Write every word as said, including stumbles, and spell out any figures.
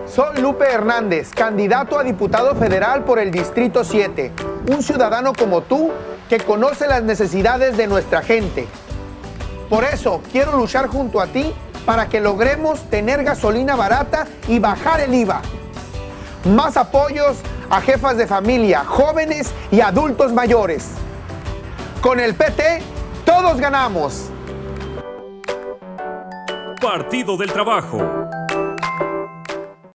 Soy Lupe Hernández, candidato a diputado federal por el Distrito siete, un ciudadano como tú que conoce las necesidades de nuestra gente. Por eso quiero luchar junto a ti para que logremos tener gasolina barata y bajar el I V A. Más apoyos a jefas de familia, jóvenes y adultos mayores. Con el P T, todos ganamos. Partido del Trabajo.